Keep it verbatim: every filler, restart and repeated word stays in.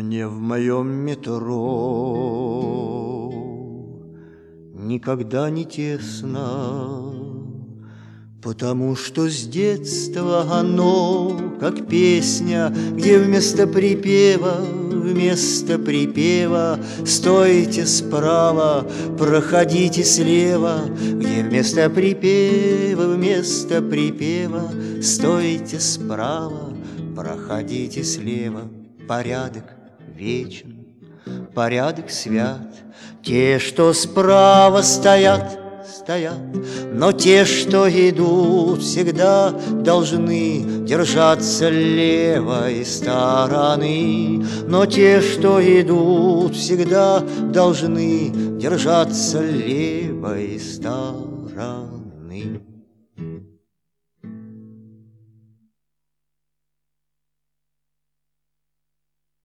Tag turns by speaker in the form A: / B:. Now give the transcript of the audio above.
A: Мне в моем метро никогда не тесно, потому что с детства оно, как песня, где вместо припева, вместо припева стойте справа, проходите слева, где вместо припева, вместо припева стойте справа, проходите слева. Порядок вечен, порядок свят, те, что справа стоят, стоят, но те, что идут, всегда должны держаться левой стороны. Но те, что идут, всегда должны держаться левой стороны.